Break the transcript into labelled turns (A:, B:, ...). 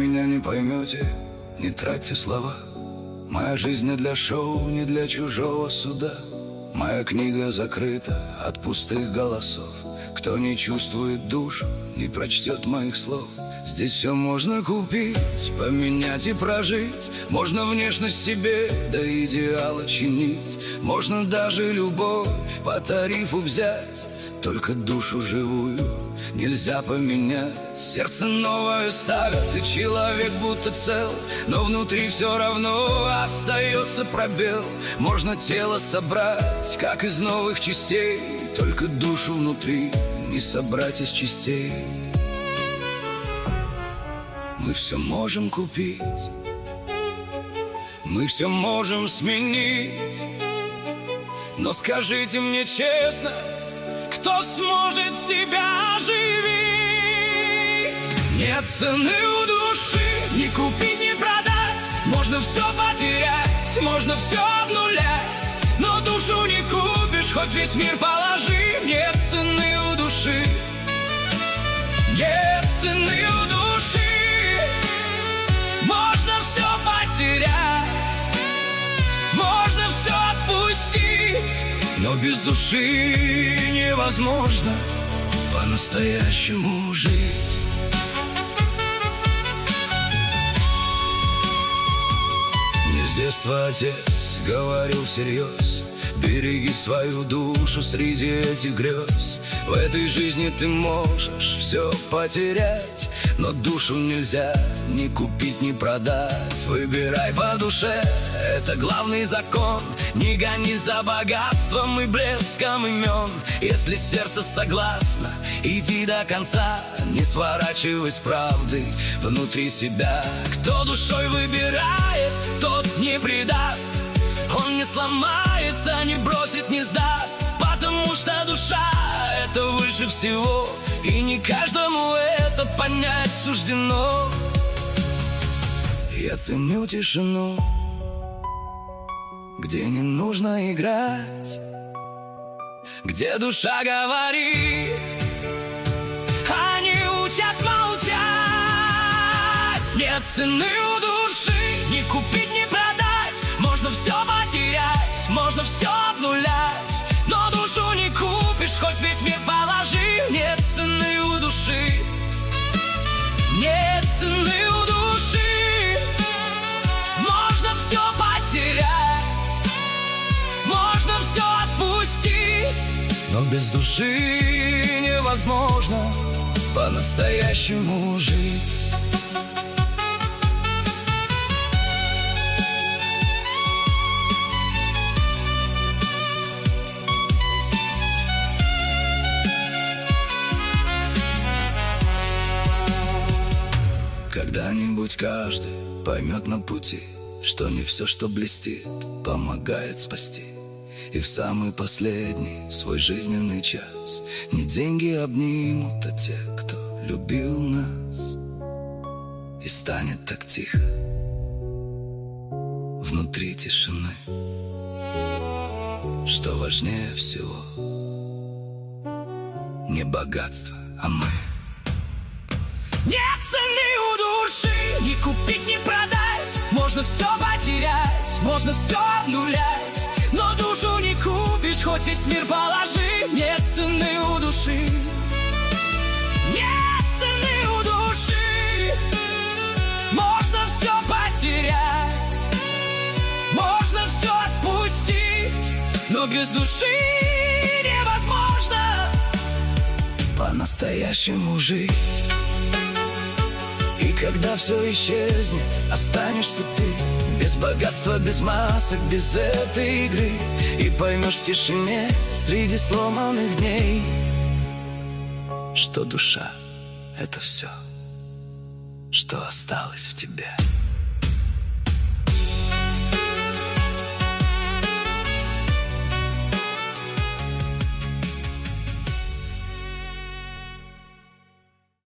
A: меня не поймете, не тратьте слова. Моя жизнь не для шоу, не для чужого суда. Моя книга закрыта от пустых голосов. Кто не чувствует душу, не прочтет моих слов. Здесь все можно купить, поменять и прожить. Можно внешность себе до идеала чинить. Можно даже любовь по тарифу взять. Только душу живую нельзя поменять. Сердце новое ставят, и человек будто цел, но внутри все равно остается пробел. Можно тело собрать, как из новых частей, только душу внутри не собрать из частей. Мы все можем купить, мы все можем сменить. Но скажите мне честно, кто сможет себя оживить? Нет цены у души, ни купить, ни продать. Можно все потерять, можно все обнулять, но душу не купишь, хоть весь мир положи. Нет цены у души, нет цены у души. Можно все потерять, можно все отпустить, но без души невозможно по-настоящему жить. Мне с детства отец говорил всерьез: береги свою душу среди этих грез. В этой жизни ты можешь все потерять, но душу нельзя ни купить, ни продать. Выбирай по душе, это главный закон. Не гони за богатством и блеском имен. Если сердце согласно, иди до конца. Не сворачивай с правды внутри себя. Кто душой выбирает, тот не предаст. Он не сломается, не бросит, не сдаст. Потому что душа — это выше всего, и не каждому это понять суждено. Я ценю тишину, где не нужно играть, где душа говорит, а не учат молчать. Нет цены у души, ни купить, ни продать. Можно все потерять, можно все обнулять, но душу не купишь, хоть весь мир положи. Нет цены у души, нет цены у души. Можно все потерять, можно все отпустить, но без души невозможно по-настоящему жить. Когда-нибудь каждый поймет на пути, что не все, что блестит, помогает спасти. И в самый последний свой жизненный час не деньги обнимут, а те, кто любил нас. И станет так тихо внутри тишины, что важнее всего не богатство, а мы. Нет цены у души, ни купить, ни продать. Можно все потерять, можно все обнулять, но душу не купишь, хоть весь мир положи. Нет цены у души, нет цены у души. Можно все потерять, можно все отпустить, но без души невозможно по-настоящему жить. И когда все исчезнет, останешься ты без богатства, без масок, без этой игры. И поймешь в тишине среди сломанных дней, что душа — это все, что осталось в тебе.